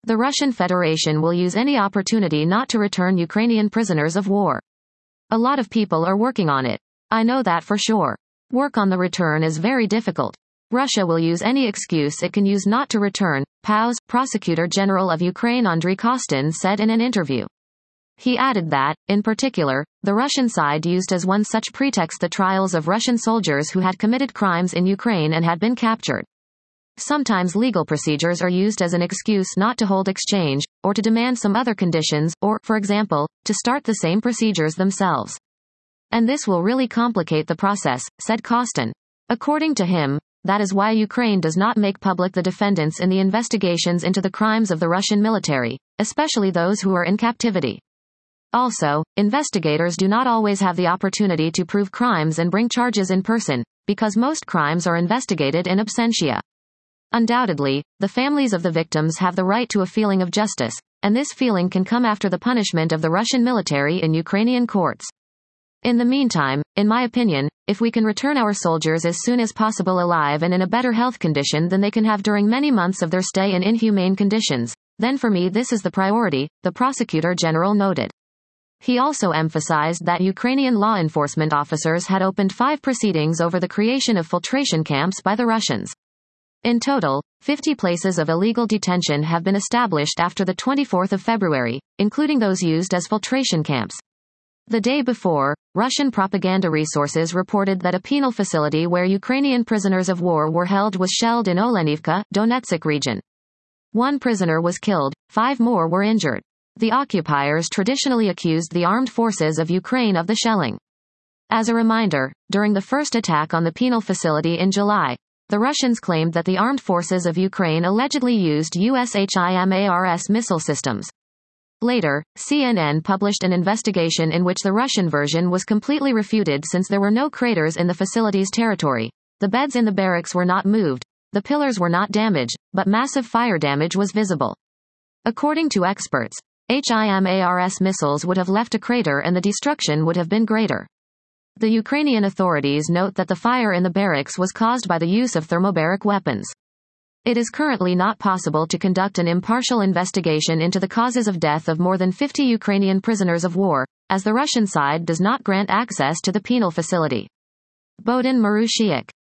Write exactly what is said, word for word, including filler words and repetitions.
The Russian Federation will use any opportunity not to return Ukrainian prisoners of war. A lot of people are working on it. I know that for sure. Work on the return is very difficult. Russia will use any excuse it can use not to return, P O W's Prosecutor General of Ukraine Andriy Kostin said in an interview. He added that, in particular, the Russian side used as one such pretext the trials of Russian soldiers who had committed crimes in Ukraine and had been captured. Sometimes legal procedures are used as an excuse not to hold exchange, or to demand some other conditions, or, for example, to start the same procedures themselves. And this will really complicate the process, said Kostin. According to him, that is why Ukraine does not make public the defendants in the investigations into the crimes of the Russian military, especially those who are in captivity. Also, investigators do not always have the opportunity to prove crimes and bring charges in person, because most crimes are investigated in absentia. Undoubtedly, the families of the victims have the right to a feeling of justice, and this feeling can come after the punishment of the Russian military in Ukrainian courts. In the meantime, in my opinion, if we can return our soldiers as soon as possible alive and in a better health condition than they can have during many months of their stay in inhumane conditions, then for me this is the priority, the Prosecutor General noted. He also emphasized that Ukrainian law enforcement officers had opened five proceedings over the creation of filtration camps by the Russians. In total, fifty places of illegal detention have been established after the twenty-fourth of February, including those used as filtration camps. The day before, Russian propaganda resources reported that a penal facility where Ukrainian prisoners of war were held was shelled in Olenivka, Donetsk region. One prisoner was killed, five more were injured. The occupiers traditionally accused the armed forces of Ukraine of the shelling. As a reminder, during the first attack on the penal facility in July, the Russians claimed that the armed forces of Ukraine allegedly used U S HIMARS missile systems. Later, C N N published an investigation in which the Russian version was completely refuted since there were no craters in the facility's territory. The beds in the barracks were not moved, the pillars were not damaged, but massive fire damage was visible. According to experts, HIMARS missiles would have left a crater and the destruction would have been greater. The Ukrainian authorities note that the fire in the barracks was caused by the use of thermobaric weapons. It is currently not possible to conduct an impartial investigation into the causes of death of more than fifty Ukrainian prisoners of war, as the Russian side does not grant access to the penal facility. Bohdan Marushiuk.